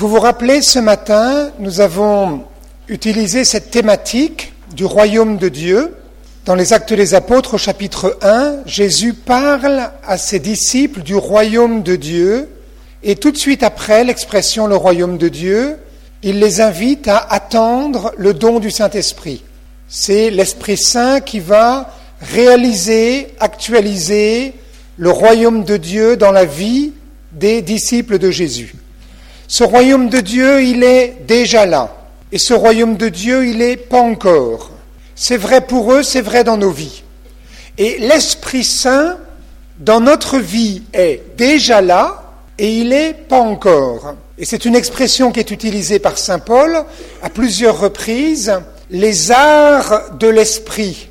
Vous vous rappelez, ce matin, nous avons utilisé cette thématique du royaume de Dieu. Dans les Actes des Apôtres, au chapitre 1, Jésus parle à ses disciples du royaume de Dieu. Et tout de suite après l'expression « le royaume de Dieu », il les invite à attendre le don du Saint-Esprit. C'est l'Esprit Saint qui va réaliser, actualiser le royaume de Dieu dans la vie des disciples de Jésus. Ce royaume de Dieu, il est déjà là. Et ce royaume de Dieu, il n'est pas encore. C'est vrai pour eux, c'est vrai dans nos vies. Et l'Esprit Saint, dans notre vie, est déjà là et il n'est pas encore. Et c'est une expression qui est utilisée par saint Paul à plusieurs reprises. Les arts de l'esprit.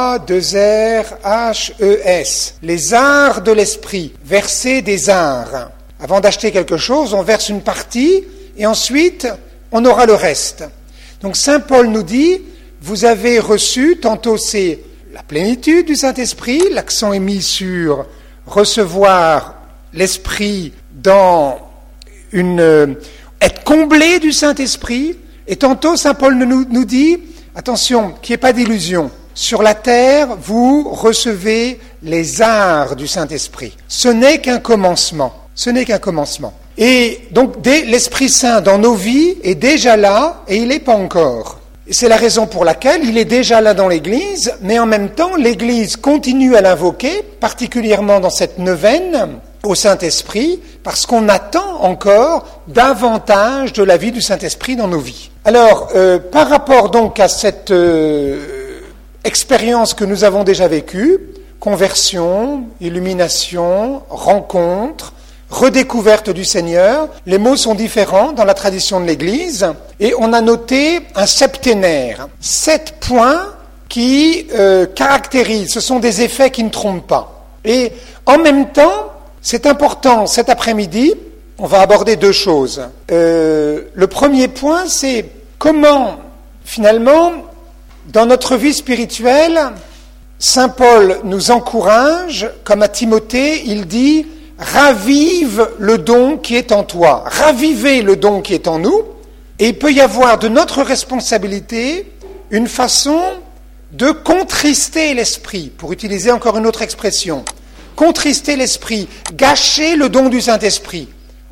A-2-R-H-E-S. Les arts de l'esprit. Verser des arts. Avant d'acheter quelque chose, on verse une partie et ensuite, on aura le reste. Donc saint Paul nous dit, vous avez reçu, tantôt c'est la plénitude du Saint-Esprit, l'accent est mis sur recevoir l'Esprit dans être comblé du Saint-Esprit, et tantôt saint Paul nous dit, attention, qu'il n'y ait pas d'illusion, sur la terre, vous recevez les arts du Saint-Esprit. Ce n'est qu'un commencement. Ce n'est qu'un commencement. Et donc, l'Esprit Saint dans nos vies est déjà là et il n'est pas encore. Et c'est la raison pour laquelle il est déjà là dans l'Église, mais en même temps, l'Église continue à l'invoquer, particulièrement dans cette neuvaine au Saint-Esprit, parce qu'on attend encore davantage de la vie du Saint-Esprit dans nos vies. Alors, par rapport donc à cette expérience que nous avons déjà vécue, conversion, illumination, rencontre, redécouverte du Seigneur, les mots sont différents dans la tradition de l'Église, et on a noté un septénaire, 7 points qui caractérisent, ce sont des effets qui ne trompent pas. Et en même temps, c'est important, cet après-midi, on va aborder 2 choses. Le premier point, c'est comment, finalement, dans notre vie spirituelle, saint Paul nous encourage, comme à Timothée, il dit « Ravive le don qui est en toi ». Ravivez le don qui est en nous. Et il peut y avoir de notre responsabilité une façon de contrister l'esprit, pour utiliser encore une autre expression. Contrister l'esprit, gâcher le don du Saint-Esprit.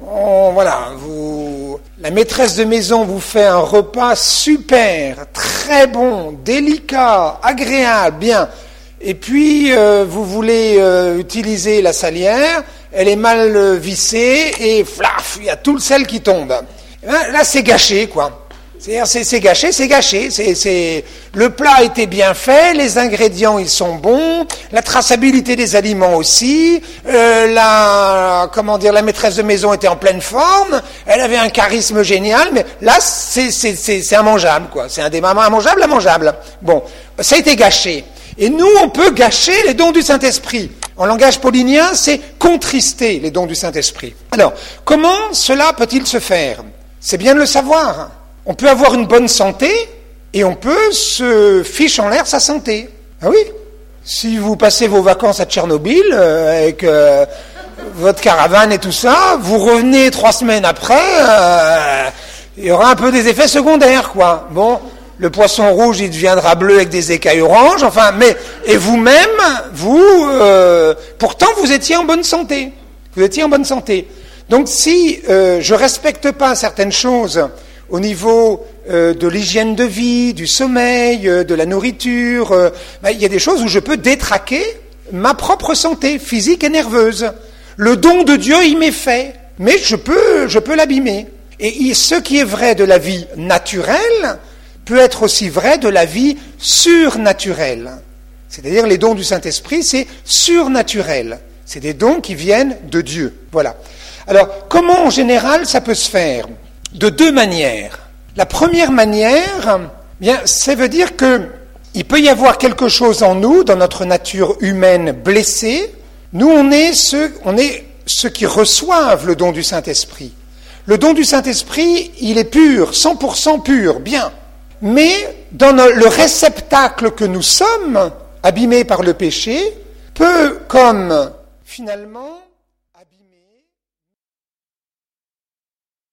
La maîtresse de maison vous fait un repas super, très bon, délicat, agréable, bien. Et puis, vous voulez utiliser la salière, elle est mal vissée, et flaf, il y a tout le sel qui tombe. Là, c'est gâché, quoi. C'est gâché. Le plat était bien fait, les ingrédients, ils sont bons, la traçabilité des aliments aussi, la maîtresse de maison était en pleine forme, elle avait un charisme génial, mais là, c'est immangeable, quoi. C'est immangeable. Bon, ça a été gâché. Et nous, on peut gâcher les dons du Saint-Esprit. En langage paulinien, c'est contrister les dons du Saint-Esprit. Alors, comment cela peut-il se faire ? C'est bien de le savoir. On peut avoir une bonne santé et on peut se fiche en l'air sa santé. Ah oui ? Si vous passez vos vacances à Tchernobyl avec votre caravane et tout ça, vous revenez 3 semaines après, il y aura un peu des effets secondaires, quoi. Bon, le poisson rouge, il deviendra bleu avec des écailles oranges, et vous-même, pourtant vous étiez en bonne santé. Donc si je respecte pas certaines choses au niveau de l'hygiène de vie, du sommeil, de la nourriture, il y a des choses où je peux détraquer ma propre santé physique et nerveuse. Le don de Dieu, il m'est fait, mais je peux l'abîmer. Et ce qui est vrai de la vie naturelle peut être aussi vrai de la vie surnaturelle. C'est-à-dire les dons du Saint-Esprit, c'est surnaturel. C'est des dons qui viennent de Dieu. Voilà. Alors, comment en général ça peut se faire ? De 2 manières. La première manière, ça veut dire qu'il peut y avoir quelque chose en nous, dans notre nature humaine blessée. Nous, on est ceux qui reçoivent le don du Saint-Esprit. Le don du Saint-Esprit, il est pur, 100% pur, bien. Mais dans le réceptacle que nous sommes, abîmés par le péché, peut, comme finalement